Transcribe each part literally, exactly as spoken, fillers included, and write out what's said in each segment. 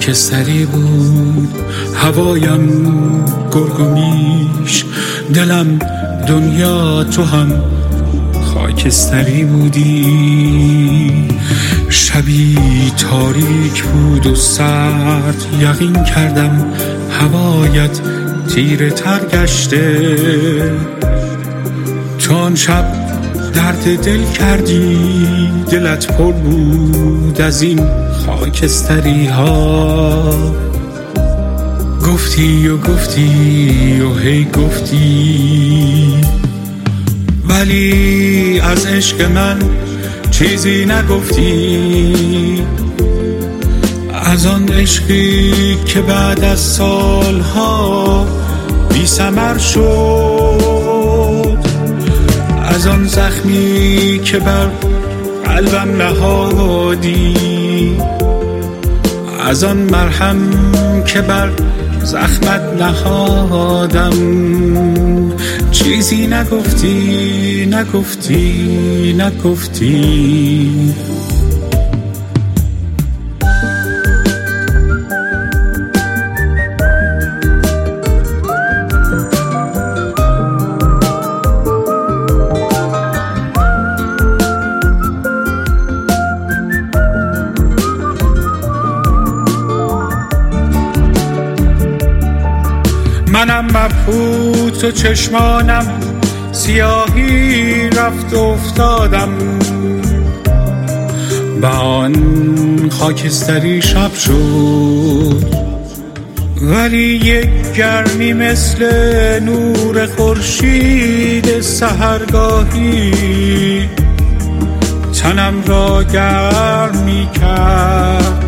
خاکستری بود هوایم، گرگ و میش، دلم دنیا، تو هم خاکستری بودی. شبی تاریک بود و سرد، یقین کردم هوایت تیره تر گشته. تو آن شب درد دل کردی، دلت پر بود از این خاکستری ها. گفتی و گفتی و هی گفتی، ولی از عشق من چیزی نگفتی. از آن عشقی که بعد از سالها بی ثمر شد، از آن زخمی که بر قلبم نهادی، از آن مرهم که بر زخمت نهادم. چیزی نگفتی نگفتی نگفتی. منم مبهوت و چشمانم سیاهی رفت و افتادم، به آن خاکستری شب شد. ولی یک گرمی مثل نور خورشید سحرگاهی تنم را گرم می کرد.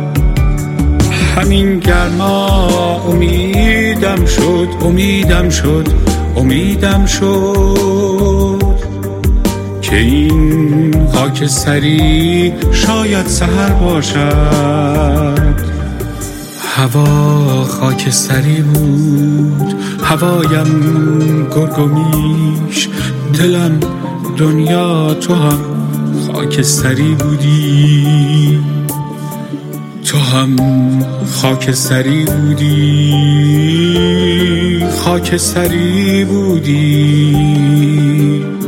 همین گرما امیدم شد، امیدم شد، امیدم شد که این خاکستری شاید سحر باشد. هوا خاکستری بود، هوایم گرگ و میش، دلم دنیا، تو هم خاکستری بودی. تو هم خاکستری بودی، خاکستری بودی.